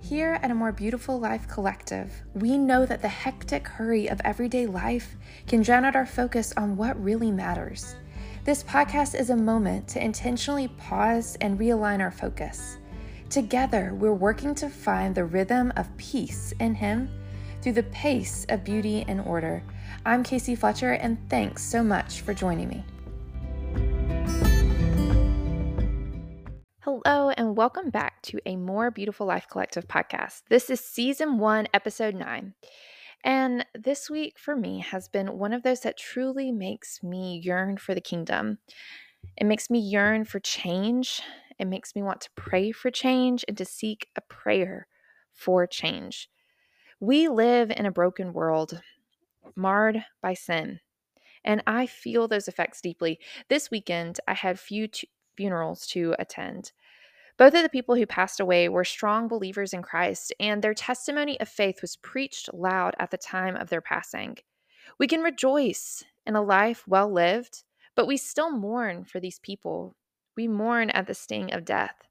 Here at A More Beautiful Life Collective, we know that the hectic hurry of everyday life can drown out our focus on what really matters. This podcast is a moment to intentionally pause and realign our focus. Together, we're working to find the rhythm of peace in Him through the pace of beauty and order. I'm Casey Fletcher, and thanks so much for joining me. Hello, and welcome back to A More Beautiful Life Collective podcast. This is Season 1, Episode 9. And this week for me has been one of those that truly makes me yearn for the kingdom. It makes me yearn for change. It makes me want to pray for change and to seek a prayer for change. We live in a broken world, marred by sin, and I feel those effects deeply. This weekend, I had few funerals to attend. Both of the people who passed away were strong believers in Christ, and their testimony of faith was preached loud at the time of their passing. We can rejoice in a life well lived, but we still mourn for these people. We mourn at the sting of death.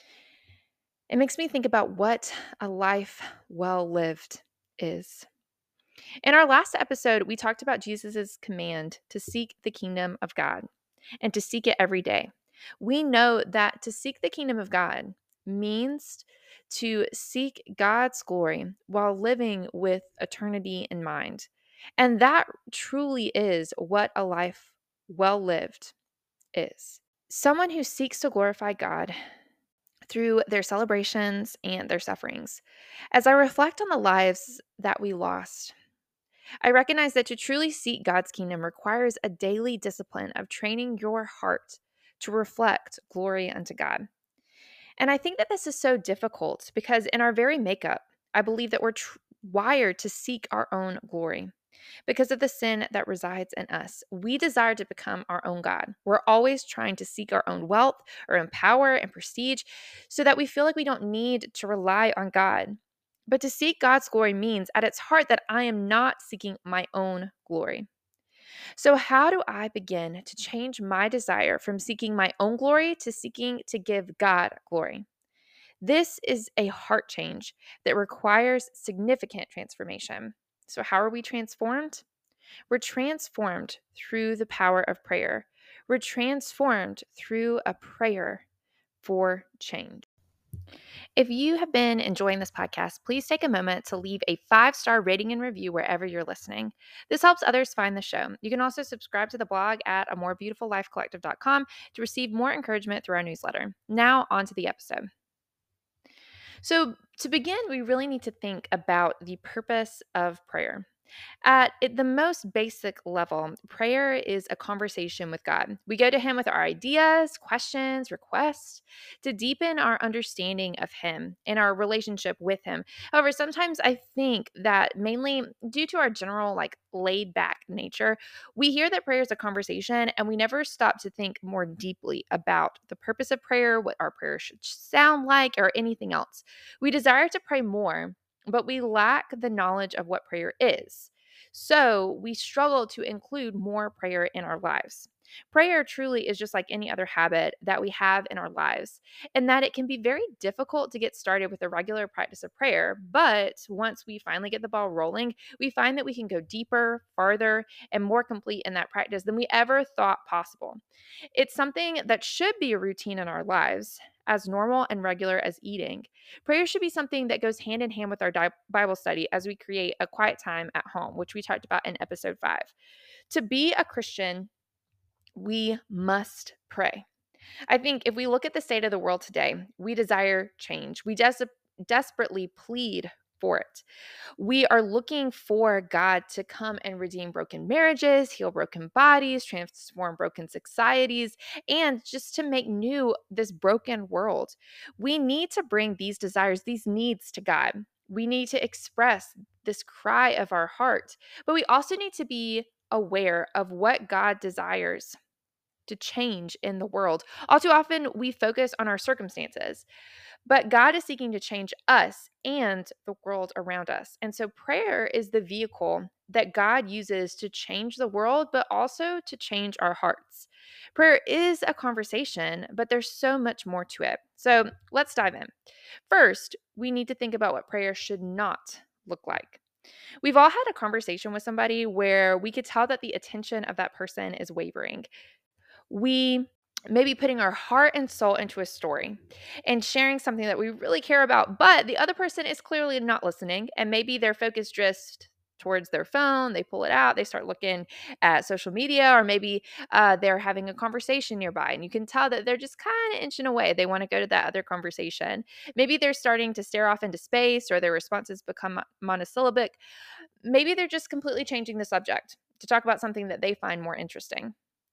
It makes me think about what a life well lived is. In our last episode, we talked about Jesus' command to seek the kingdom of God and to seek it every day. We know that to seek the kingdom of God means to seek God's glory while living with eternity in mind. And that truly is what a life well lived is. Someone who seeks to glorify God through their celebrations and their sufferings. As I reflect on the lives that we lost, I recognize that to truly seek God's kingdom requires a daily discipline of training your heart to reflect glory unto God. And I think that this is so difficult because in our very makeup, I believe that we're wired to seek our own glory because of the sin that resides in us. We desire to become our own God. We're always trying to seek our own wealth or own power and prestige so that we feel like we don't need to rely on God. But to seek God's glory means at its heart that I am not seeking my own glory. So, how do I begin to change my desire from seeking my own glory to seeking to give God glory? This is a heart change that requires significant transformation. So, how are we transformed? We're transformed through the power of prayer. We're transformed through a prayer for change. If you have been enjoying this podcast, please take a moment to leave a 5-star rating and review wherever you're listening. This helps others find the show. You can also subscribe to the blog at amorebeautifullifecollective.com to receive more encouragement through our newsletter. Now, on to the episode. So, to begin, we really need to think about the purpose of prayer. At the most basic level, prayer is a conversation with God. We go to Him with our ideas, questions, requests to deepen our understanding of Him and our relationship with Him. However, sometimes I think that mainly due to our general, laid back nature, we hear that prayer is a conversation and we never stop to think more deeply about the purpose of prayer, what our prayer should sound like, or anything else. We desire to pray more, but we lack the knowledge of what prayer is. So we struggle to include more prayer in our lives. Prayer truly is just like any other habit that we have in our lives, and that it can be very difficult to get started with a regular practice of prayer. But once we finally get the ball rolling, we find that we can go deeper, farther, and more complete in that practice than we ever thought possible. It's something that should be a routine in our lives, as normal and regular as eating. Prayer should be something that goes hand in hand with our Bible study as we create a quiet time at home, which we talked about in episode 5. To be a Christian, we must pray. I think if we look at the state of the world today, we desire change. We desperately plead for it. We are looking for God to come and redeem broken marriages, heal broken bodies, transform broken societies, and just to make new this broken world. We need to bring these desires, these needs to God. We need to express this cry of our heart, but we also need to be aware of what God desires to change in the world. All too often, we focus on our circumstances, but God is seeking to change us and the world around us. And so prayer is the vehicle that God uses to change the world, but also to change our hearts. Prayer is a conversation, but there's so much more to it. So let's dive in. First, we need to think about what prayer should not look like. We've all had a conversation with somebody where we could tell that the attention of that person is wavering. We may be putting our heart and soul into a story and sharing something that we really care about, but the other person is clearly not listening, and maybe their focus just towards their phone. They pull it out, they start looking at social media, or maybe they're having a conversation nearby, and you can tell that they're just kind of inching away. They want to go to that other conversation. Maybe they're starting to stare off into space, or their responses become monosyllabic. Maybe they're just completely changing the subject to talk about something that they find more interesting.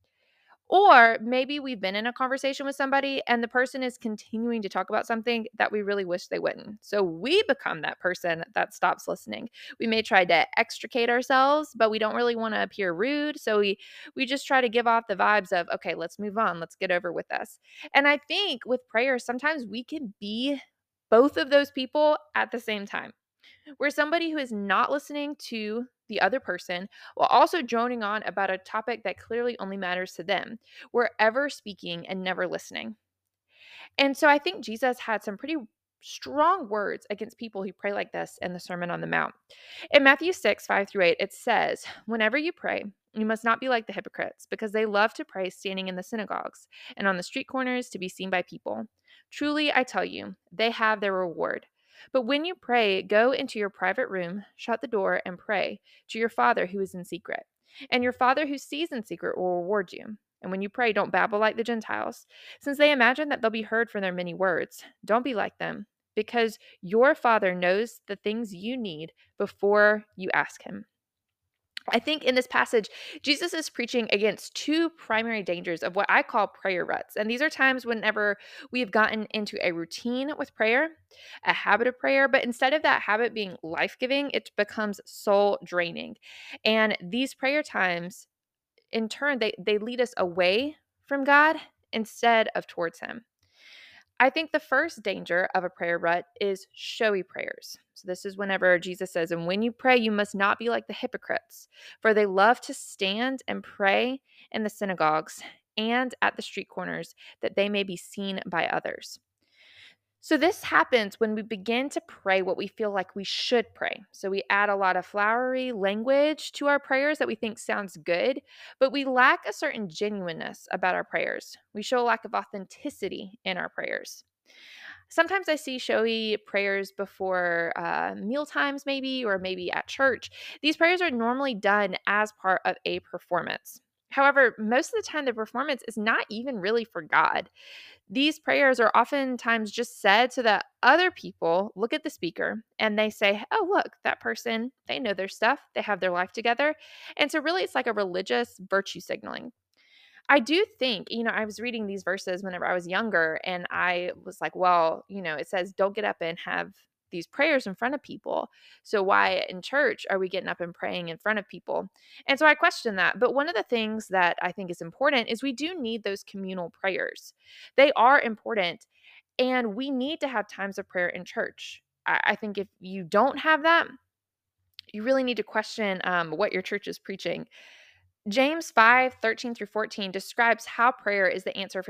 Or maybe we've been in a conversation with somebody and the person is continuing to talk about something that we really wish they wouldn't. So we become that person that stops listening. We may try to extricate ourselves, but we don't really want to appear rude. So we just try to give off the vibes of, okay, let's move on. Let's get over with this. And I think with prayer, sometimes we can be both of those people at the same time. We're somebody who is not listening to the other person while also droning on about a topic that clearly only matters to them. We're ever speaking and never listening. And so I think Jesus had some pretty strong words against people who pray like this in the Sermon on the Mount. In Matthew 6, 5 through 8, it says, "Whenever you pray, you must not be like the hypocrites, because they love to pray standing in the synagogues and on the street corners to be seen by people. Truly, I tell you, they have their reward. But when you pray, go into your private room, shut the door, and pray to your Father who is in secret. And your Father who sees in secret will reward you. And when you pray, don't babble like the Gentiles, since they imagine that they'll be heard for their many words. Don't be like them, because your Father knows the things you need before you ask Him." I think in this passage, Jesus is preaching against two primary dangers of what I call prayer ruts. And these are times whenever we have gotten into a routine with prayer, a habit of prayer, but instead of that habit being life giving, it becomes soul draining. And these prayer times, in turn, they lead us away from God instead of towards Him. I think the first danger of a prayer rut is showy prayers. So, this is whenever Jesus says, "And when you pray, you must not be like the hypocrites, for they love to stand and pray in the synagogues and at the street corners, that they may be seen by others." So, this happens when we begin to pray what we feel like we should pray. So, we add a lot of flowery language to our prayers that we think sounds good, but we lack a certain genuineness about our prayers. We show a lack of authenticity in our prayers. Sometimes I see showy prayers before meal times, maybe, or maybe at church. These prayers are normally done as part of a performance. However, most of the time, the performance is not even really for God. These prayers are oftentimes just said so that other people look at the speaker and they say, "Oh, look, that person, they know their stuff, they have their life together." And so, really, it's like a religious virtue signaling. I do think, I was reading these verses whenever I was younger, and I was like, well, it says don't get up and have these prayers in front of people. So why in church are we getting up and praying in front of people? And so I question that. But one of the things that I think is important is we do need those communal prayers. They are important, and we need to have times of prayer in church. I think if you don't have that, you really need to question what your church is preaching. James 5:13 through 14 describes how prayer is the answer for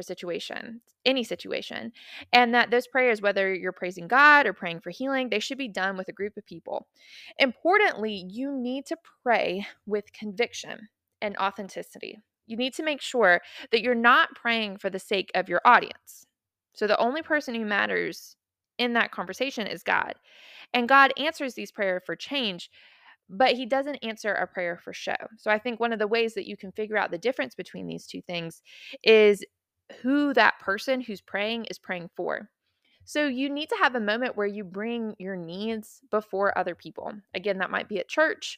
any situation, and that those prayers, whether you're praising God or praying for healing, they should be done with a group of people. Importantly, you need to pray with conviction and authenticity. You need to make sure that you're not praying for the sake of your audience. So the only person who matters in that conversation is God. And God answers these prayers for change, but he doesn't answer a prayer for show. So I think one of the ways that you can figure out the difference between these two things is who that person who's praying is praying for. So you need to have a moment where you bring your needs before other people. Again, that might be at church.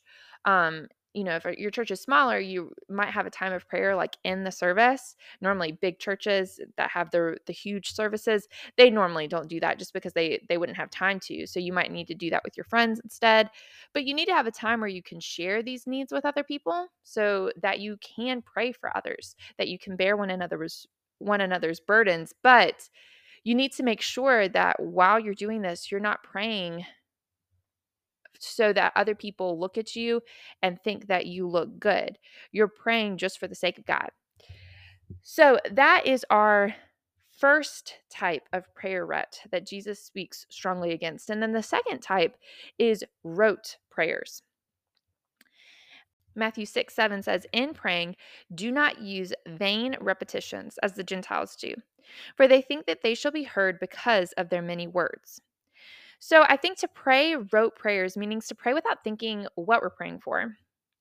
If your church is smaller, you might have a time of prayer like in the service. Normally, big churches that have the huge services, they normally don't do that just because they wouldn't have time to. So you might need to do that with your friends instead. But you need to have a time where you can share these needs with other people so that you can pray for others, that you can bear one another's burdens. But you need to make sure that while you're doing this, you're not praying so that other people look at you and think that you look good. You're praying just for the sake of God. So that is our first type of prayer rut that Jesus speaks strongly against. And then the second type is rote prayers. Matthew 6:7 says, "In praying, do not use vain repetitions as the Gentiles do, for they think that they shall be heard because of their many words." So I think to pray rote prayers means to pray without thinking what we're praying for.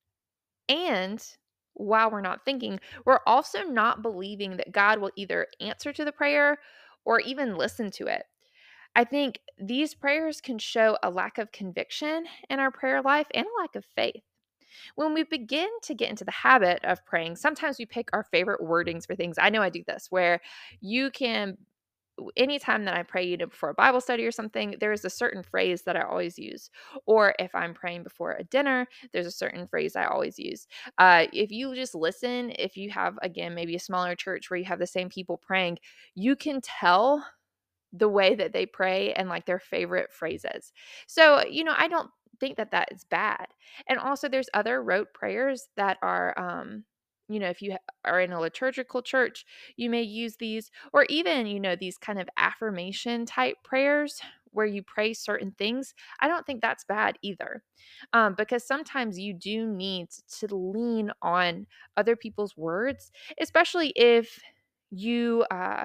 And while we're not thinking, we're also not believing that God will either answer to the prayer or even listen to it. I think these prayers can show a lack of conviction in our prayer life and a lack of faith. When we begin to get into the habit of praying, sometimes we pick our favorite wordings for things. I know I do this, where you can anytime that I pray, before a Bible study or something, there is a certain phrase that I always use. Or if I'm praying before a dinner, there's a certain phrase I always use. If you just listen, if you have, again, maybe a smaller church where you have the same people praying, you can tell the way that they pray and like their favorite phrases. So, I don't think that that is bad. And also there's other rote prayers that are if you are in a liturgical church, you may use these, or even, these kind of affirmation type prayers where you pray certain things. I don't think that's bad either. Because sometimes you do need to lean on other people's words, especially if you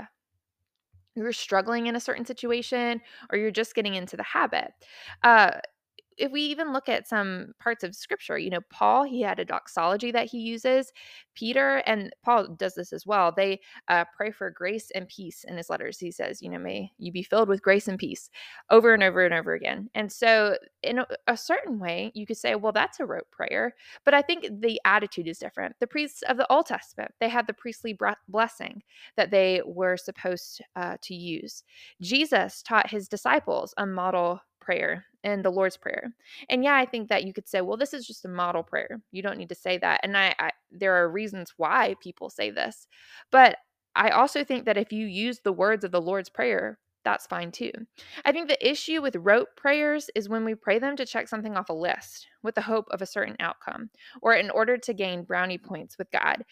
you're struggling in a certain situation or you're just getting into the habit. Uh, if we even look at some parts of scripture, Paul, he had a doxology that he uses. Peter and Paul does this as well. They pray for grace and peace in his letters. He says, may you be filled with grace and peace over and over and over again. And so, in a certain way, you could say, well, that's a rote prayer. But I think the attitude is different. The priests of the Old Testament, they had the priestly blessing that they were supposed to use. Jesus taught his disciples a model prayer and the Lord's Prayer. And yeah, I think that you could say, well, this is just a model prayer. You don't need to say that. And there are reasons why people say this. But I also think that if you use the words of the Lord's Prayer, that's fine too. I think the issue with rote prayers is when we pray them to check something off a list with the hope of a certain outcome or in order to gain brownie points with God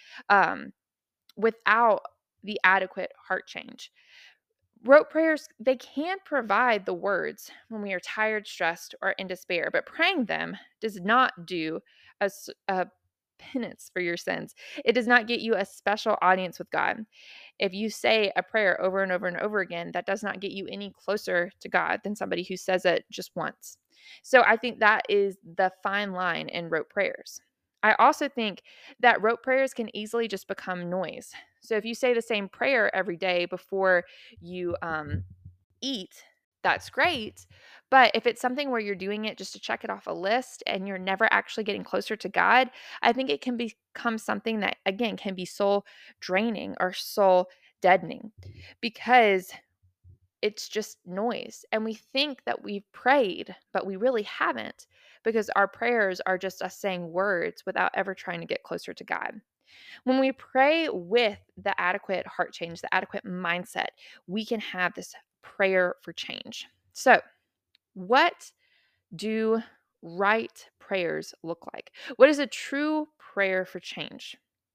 without the adequate heart change. Rote prayers, they can provide the words when we are tired, stressed, or in despair, but praying them does not do a penance for your sins. It does not get you a special audience with God. If you say a prayer over and over and over again, that does not get you any closer to God than somebody who says it just once. So I think that is the fine line in rote prayers. I also think that rote prayers can easily just become noise. So if you say the same prayer every day before you eat, that's great. But if it's something where you're doing it just to check it off a list and you're never actually getting closer to God, I think it can become something that, again, can be soul draining or soul deadening because it's just noise. And we think that we've prayed, but we really haven't because our prayers are just us saying words without ever trying to get closer to God. When we pray with the adequate heart change, the adequate mindset, we can have this prayer for change. So, what do right prayers look like? What is a true prayer for change?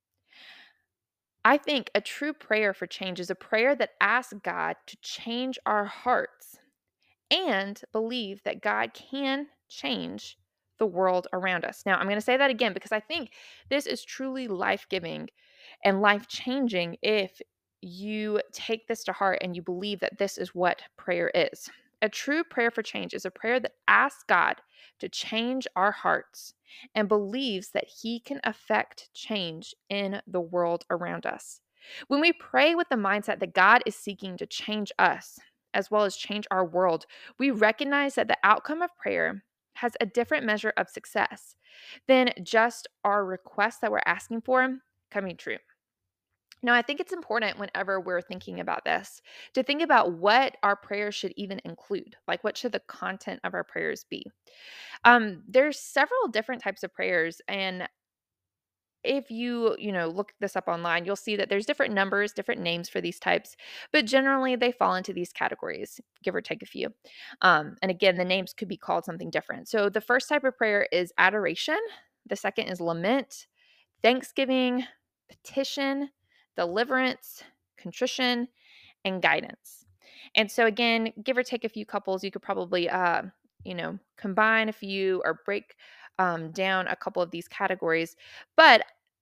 I think a true prayer for change is a prayer that asks God to change our hearts and believe that God can change the world around us. Now, I'm going to say that again because I think this is truly life giving and life changing if you take this to heart and you believe that this is what prayer is. A true prayer for change is a prayer that asks God to change our hearts and believes that He can affect change in the world around us. When we pray with the mindset that God is seeking to change us, as well as change our world, we recognize that the outcome of prayer has a different measure of success than just our requests that we're asking for coming true. Now, I think it's important whenever we're thinking about this to think about what our prayers should even include. Like, what should the content of our prayers be? There's several different types of prayers, and if you look this up online, you'll see that there's different numbers, different names for these types, but generally they fall into these categories, give or take a few. And again, the names could be called something different. So the first type of prayer is adoration. The second is lament, thanksgiving, petition, deliverance, contrition, and guidance. And so again, give or take a few couples, you could probably combine a few or break down a couple of these categories. But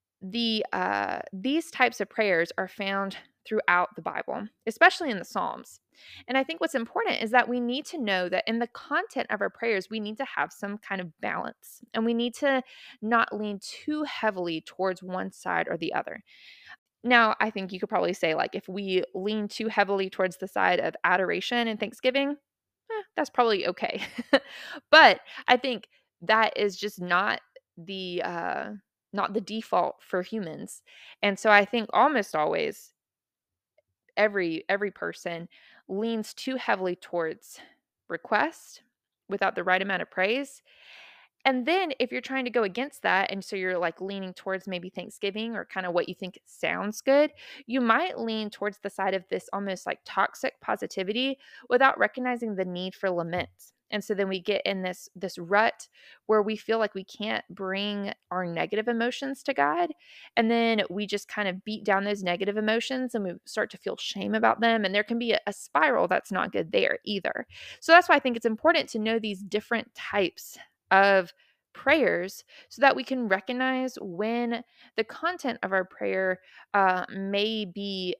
these types of prayers are found throughout the Bible, especially in the Psalms. And I think what's important is that we need to know that in the content of our prayers, we need to have some kind of balance, and we need to not lean too heavily towards one side or the other. Now, I think you could probably say, like, if we lean too heavily towards the side of adoration and thanksgiving, that's probably okay. But I think that is just not the default for humans. And so I think almost always every person leans too heavily towards request without the right amount of praise, and then if you're trying to go against that, and so you're like leaning towards maybe Thanksgiving or kind of what you think sounds good, you might lean towards the side of this almost like toxic positivity without recognizing the need for lament. And so then we get in this rut where we feel like we can't bring our negative emotions to God. And then we just kind of beat down those negative emotions and we start to feel shame about them. And there can be a spiral that's not good there either. So that's why I think it's important to know these different types of prayers so that we can recognize when the content of our prayer may be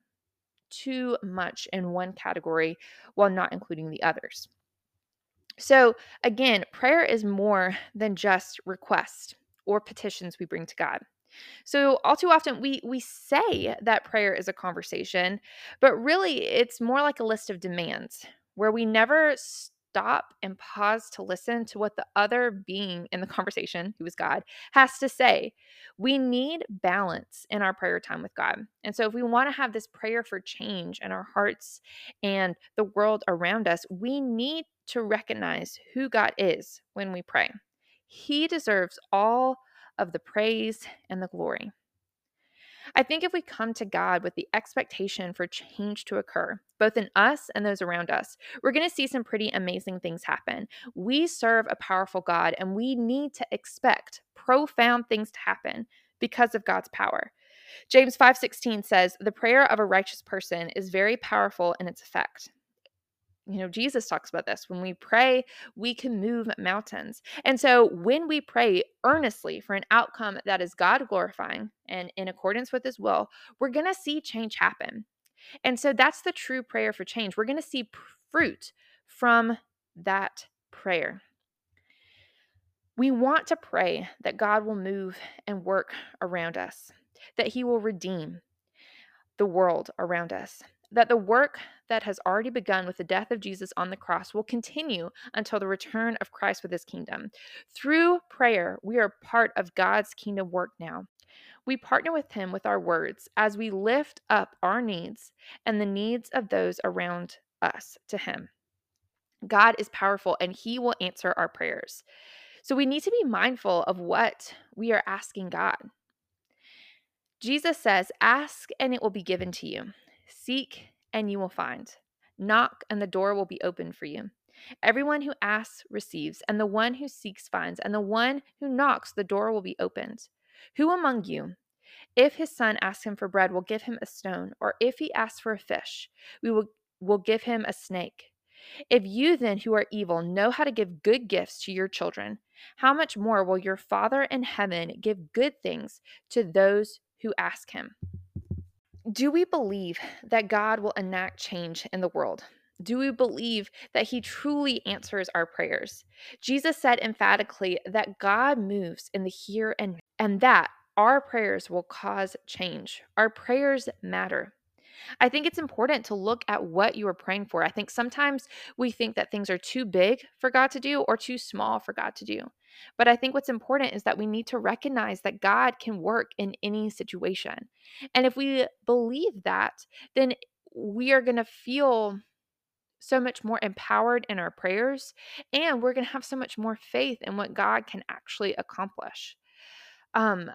too much in one category while not including the others. So, again, prayer is more than just requests or petitions we bring to God. So all too often we say that prayer is a conversation, but really it's more like a list of demands where we never stop and pause to listen to what the other being in the conversation, who is God, has to say. We need balance in our prayer time with God. And so if we want to have this prayer for change in our hearts and the world around us, we need to recognize who God is when we pray. He deserves all of the praise and the glory. I think if we come to God with the expectation for change to occur, both in us and those around us, we're going to see some pretty amazing things happen. We serve a powerful God, and we need to expect profound things to happen because of God's power. James 5:16 says, "The prayer of a righteous person is very powerful in its effect." Jesus talks about this. When we pray, we can move mountains. And so when we pray earnestly for an outcome that is God glorifying and in accordance with his will, we're going to see change happen. And so that's the true prayer for change. We're going to see fruit from that prayer. We want to pray that God will move and work around us, that he will redeem the world around us, that the work that has already begun with the death of Jesus on the cross will continue until the return of Christ with his kingdom. Through prayer, we are part of God's kingdom work now. We partner with him with our words as we lift up our needs and the needs of those around us to him. God is powerful and he will answer our prayers. So we need to be mindful of what we are asking God. Jesus says, "Ask and it will be given to you. Seek and you will find. Knock and the door will be open for you. Everyone who asks receives, and the one who seeks finds, and the one who knocks, the door will be opened. Who among you, if his son asks him for bread, will give him a stone, or if he asks for a fish, we will give him a snake? If you then, who are evil, know how to give good gifts to your children, how much more will your Father in heaven give good things to those who ask him?" Do we believe that God will enact change in the world? Do we believe that he truly answers our prayers? Jesus said emphatically that God moves in the here and that our prayers will cause change. Our prayers matter. I think it's important to look at what you are praying for. I think sometimes we think that things are too big for God to do or too small for God to do. But I think what's important is that we need to recognize that God can work in any situation. And if we believe that, then we are going to feel so much more empowered in our prayers, and we're going to have so much more faith in what God can actually accomplish. Um,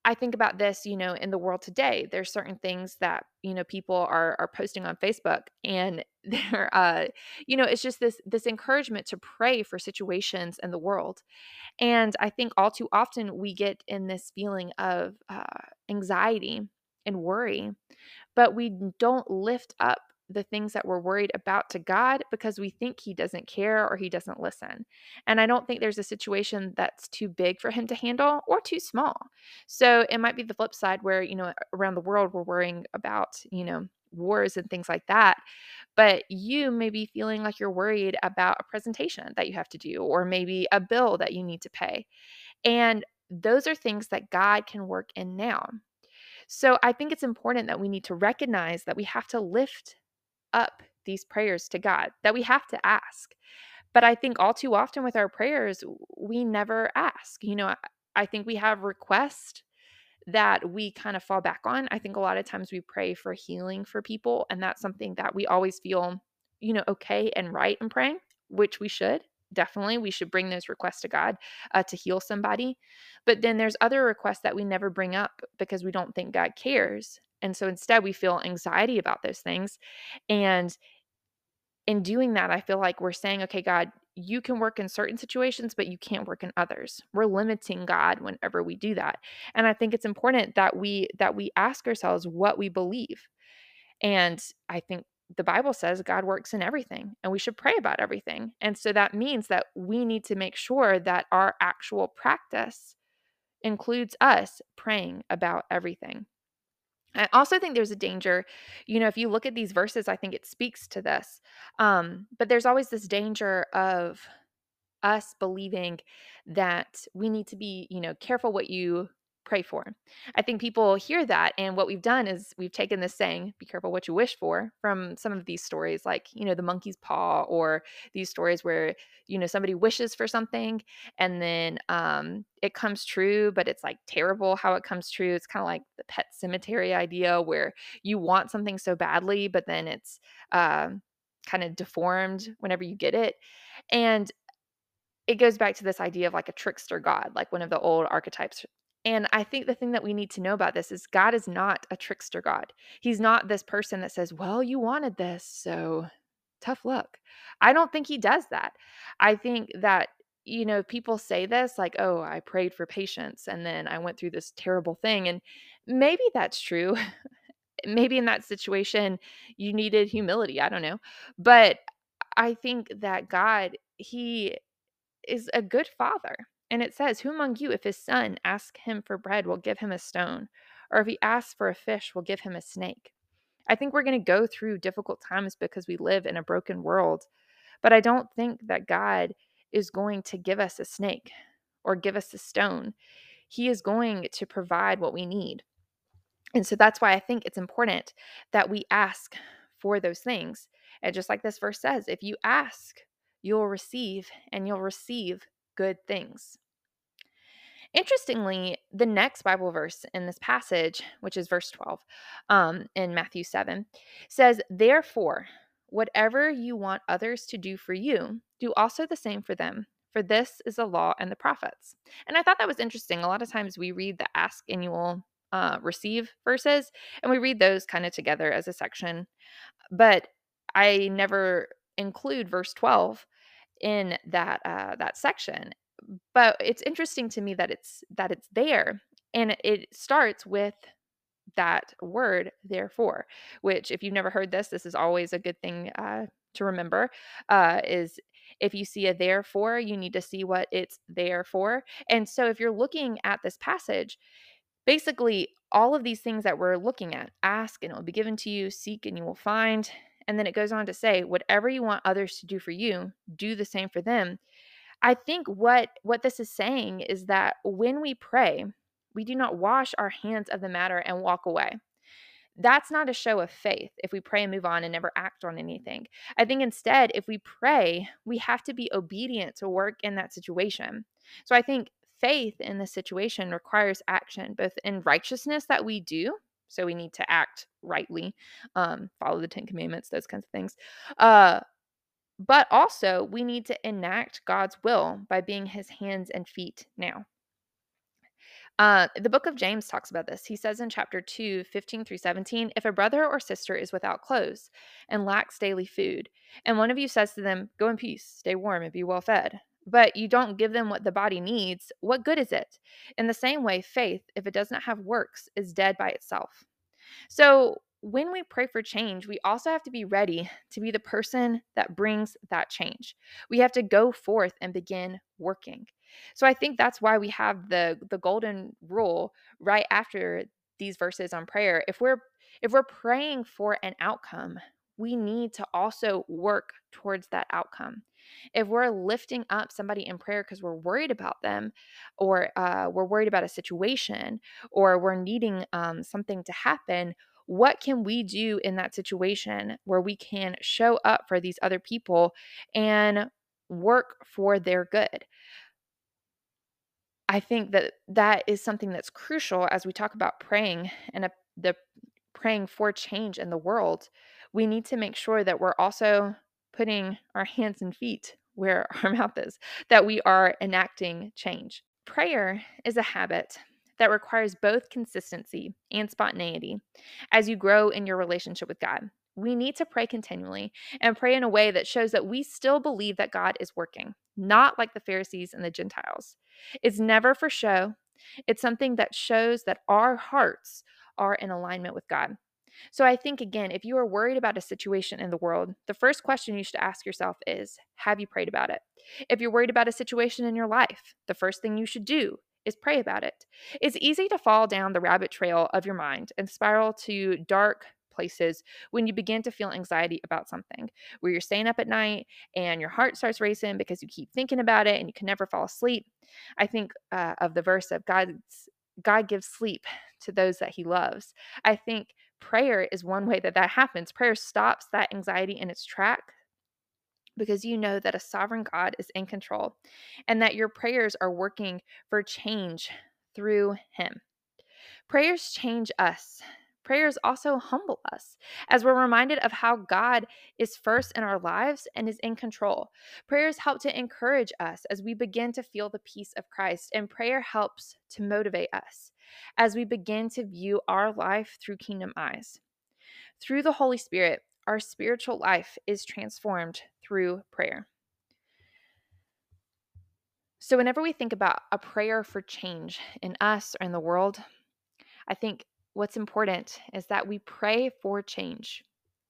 I think about this, in the world today. There's certain things that, people are posting on Facebook, and they're it's just this encouragement to pray for situations in the world. And I think all too often we get in this feeling of anxiety and worry, but we don't lift up the things that we're worried about to God because we think He doesn't care or He doesn't listen. And I don't think there's a situation that's too big for Him to handle or too small. So it might be the flip side where, around the world, we're worrying about, wars and things like that. But you may be feeling like you're worried about a presentation that you have to do, or maybe a bill that you need to pay. And those are things that God can work in now. So I think it's important that we need to recognize that we have to lift up these prayers to God, that we have to ask. But I think all too often with our prayers, we never ask. I think we have requests that we kind of fall back on. I think a lot of times we pray for healing for people, and that's something that we always feel, okay and right in praying, which we should. Definitely, we should bring those requests to God to heal somebody. But then there's other requests that we never bring up because we don't think God cares. And so instead, we feel anxiety about those things. And in doing that, I feel like we're saying, okay, God, you can work in certain situations, but you can't work in others. We're limiting God whenever we do that. And I think it's important that we ask ourselves what we believe. And I think the Bible says God works in everything and we should pray about everything. And so that means that we need to make sure that our actual practice includes us praying about everything. I also think there's a danger, if you look at these verses, I think it speaks to this. But there's always this danger of us believing that we need to be, careful what you pray for. I think people hear that. And what we've done is we've taken this saying, be careful what you wish for, from some of these stories, like, the monkey's paw, or these stories where, somebody wishes for something and then it comes true, but it's like terrible how it comes true. It's kind of like the pet cemetery idea where you want something so badly, but then it's kind of deformed whenever you get it. And it goes back to this idea of like a trickster god, like one of the old archetypes. And I think the thing that we need to know about this is God is not a trickster God. He's not this person that says, well, you wanted this, so tough luck. I don't think he does that. I think that, people say this like, oh, I prayed for patience and then I went through this terrible thing. And maybe that's true. Maybe in that situation, you needed humility. I don't know. But I think that God, He is a good father. And it says, who among you, if his son asks him for bread, will give him a stone? Or if he asks for a fish, will give him a snake? I think we're going to go through difficult times because we live in a broken world. But I don't think that God is going to give us a snake or give us a stone. He is going to provide what we need. And so that's why I think it's important that we ask for those things. And just like this verse says, if you ask, you'll receive, and you'll receive good things. Interestingly, the next Bible verse in this passage, which is verse 12 in Matthew 7, says, therefore, whatever you want others to do for you, do also the same for them. For this is the law and the prophets. And I thought that was interesting. A lot of times we read the ask and you will receive verses, and we read those kind of together as a section. But I never include verse 12 in that section. But it's interesting to me that it's there, and it starts with that word therefore, which, if you've never heard this is always a good thing to remember, is if you see a therefore, you need to see what it's there for. And so if you're looking at this passage, basically all of these things that we're looking at, ask and it will be given to you, seek and you will find, and then it goes on to say, whatever you want others to do for you, do the same for them. I think what this is saying is that when we pray, we do not wash our hands of the matter and walk away. That's not a show of faith if we pray and move on and never act on anything. I think instead, if we pray, we have to be obedient to work in that situation. So I think faith in this situation requires action, both in righteousness that we do. So we need to act rightly, follow the 10 Commandments, those kinds of things. But also, we need to enact God's will by being his hands and feet now. The book of James talks about this. He says in chapter 2, 15 through 17, if a brother or sister is without clothes and lacks daily food, and one of you says to them, go in peace, stay warm, and be well fed, but you don't give them what the body needs, what good is it? In the same way, faith, if it does not have works, is dead by itself. So when we pray for change, we also have to be ready to be the person that brings that change. We have to go forth and begin working. So I think that's why we have the golden rule right after these verses on prayer. If we're praying for an outcome, we need to also work towards that outcome. If we're lifting up somebody in prayer because we're worried about them, or we're worried about a situation, or we're needing something to happen, what can we do in that situation where we can show up for these other people and work for their good? I think that that is something that's crucial as we talk about praying and the praying for change in the world. We need to make sure that we're also putting our hands and feet where our mouth is, that we are enacting change. Prayer is a habit that requires both consistency and spontaneity as you grow in your relationship with God. We need to pray continually and pray in a way that shows that we still believe that God is working, not like the Pharisees and the Gentiles. It's never for show. It's something that shows that our hearts are in alignment with God. So I think, again, if you are worried about a situation in the world, the first question you should ask yourself is, have you prayed about it? If you're worried about a situation in your life, the first thing you should do is pray about it. It's easy to fall down the rabbit trail of your mind and spiral to dark places when you begin to feel anxiety about something, where you're staying up at night and your heart starts racing because you keep thinking about it and you can never fall asleep. I think of the verse of God gives sleep to those that he loves. I think prayer is one way that happens. Prayer stops that anxiety in its track because you know that a sovereign God is in control and that your prayers are working for change through him. Prayers change us. Prayers also humble us as we're reminded of how God is first in our lives and is in control. Prayers help to encourage us as we begin to feel the peace of Christ, and prayer helps to motivate us as we begin to view our life through kingdom eyes. Through the Holy Spirit, our spiritual life is transformed through prayer. So, whenever we think about a prayer for change in us or in the world, I think what's important is that we pray for change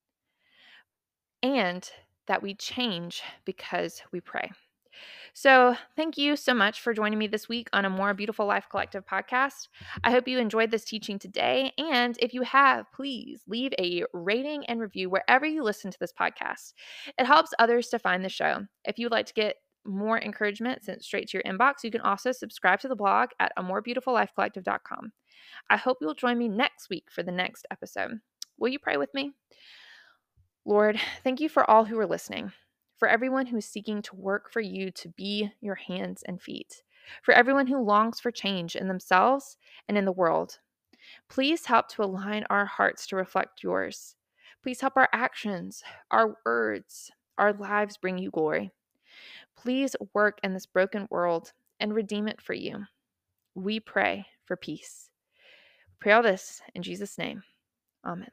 and that we change because we pray. So, thank you so much for joining me this week on a More Beautiful Life Collective podcast. I hope you enjoyed this teaching today. And if you have, please leave a rating and review wherever you listen to this podcast. It helps others to find the show. If you'd like to get more encouragement sent straight to your inbox, you can also subscribe to the blog at amorebeautiful.lifecollective.com. I hope you'll join me next week for the next episode. Will you pray with me? Lord, thank you for all who are listening, for everyone who is seeking to work for you to be your hands and feet, for everyone who longs for change in themselves and in the world. Please help to align our hearts to reflect yours. Please help our actions, our words, our lives bring you glory. Please work in this broken world and redeem it for you. We pray for peace. We pray all this in Jesus' name. Amen.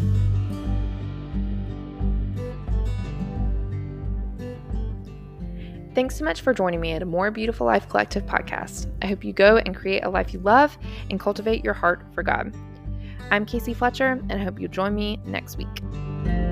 Thanks so much for joining me at a More Beautiful Life Collective podcast. I hope you go and create a life you love and cultivate your heart for God. I'm Casey Fletcher, and I hope you join me next week.